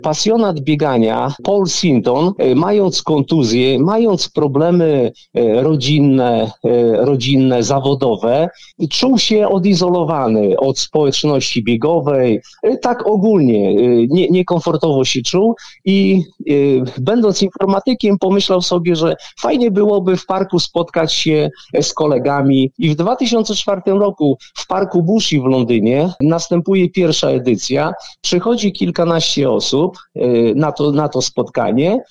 pasjonat biegania, Paul Sinton, mając kontuzję, mając problemy rodzinne, zawodowe, czuł się odizolowany od społeczności biegowej, tak ogólnie niekomfortowo się czuł i będąc informatykiem pomyślał sobie, że fajnie byłoby w parku spotkać się z kolegami i w 2004 roku w parku Bushey w Londynie następuje pierwsza edycja, przychodzi kilkanaście osób na to spotkanie